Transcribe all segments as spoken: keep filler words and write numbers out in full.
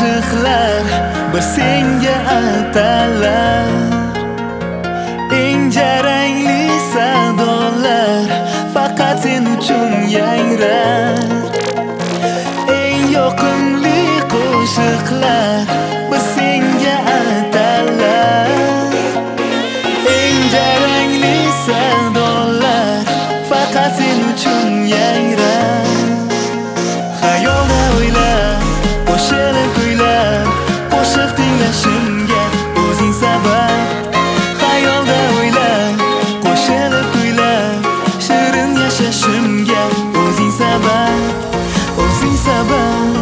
qo'shiqlar bir senga atalar. Eng jarangli sadolar faqat sen uchun yangrar. Eng yoqimli qo'shiqlar bir senga atalar. Eng jarangli sadolar faqat sen uchun yangrar. Xayolda o'ylab, qo'shilib kuylab, qo'shiq tinglashimga o'zing sabab. Xayolda o'ylab, qo'shilib kuylab, shirin yashashimga o'zing sabab, o'zing sabab.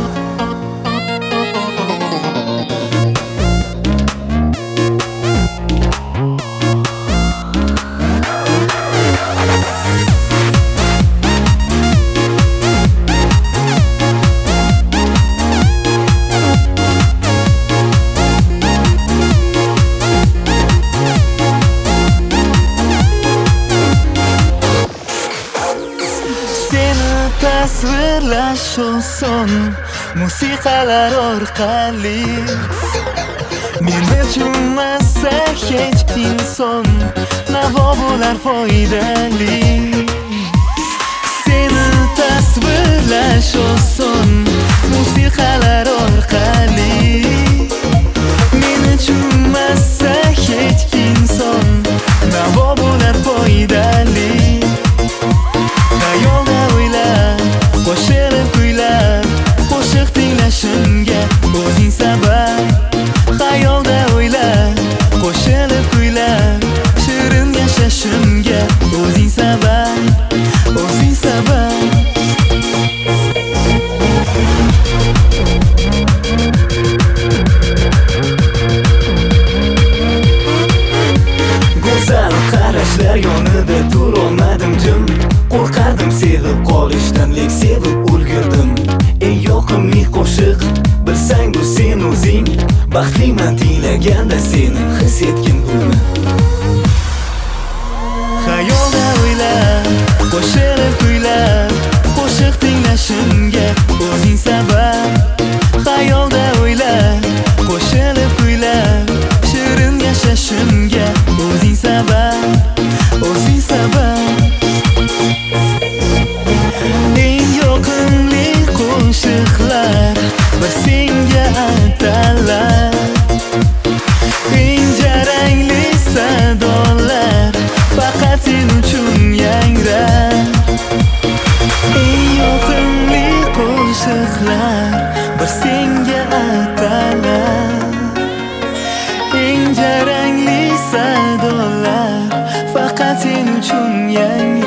Tasvirlash oson musiqalar orqali. Men uchunmasa hech inson navo bo'lar foydali. Seni tasvirlash oson musiqalar orqali. Men uchunmasa hech inson navo bo'lar foydali. Xayolda o'ylab, qo'shilib kuylab, qo'shiq tinglashimga o'zing sabab. Xayolda o'ylab, qo'shilib kuylab, shirin yashashimga o'zing sabab, o'zing sabab. Go'zal qarashlar yonida turolmadim jim. Qo'rqardim sevib qolishdan, lek sevib ulgurdim. Eng yoqimli qo'shiq bilsang bu sen o'zing. Baxtliman tinglaganda seni his etgin uni. Xayolda o'ylab, qo'shilib kuylab, qo'shiq tinglashimga o'zing sabab. Xayolda o'ylab, qo'shilib kuylab, shirin yashashimga o'zing sabab, o'zing sabab. Eng yoqimli qo'shiqlar bir senga atalar. Eng jarangli sadolar faqat sen uchun yangrar. Eng yoqimli qo'shiqlar bir senga atalar. Eng jarangli sadolar faqat sen uchun yangrar.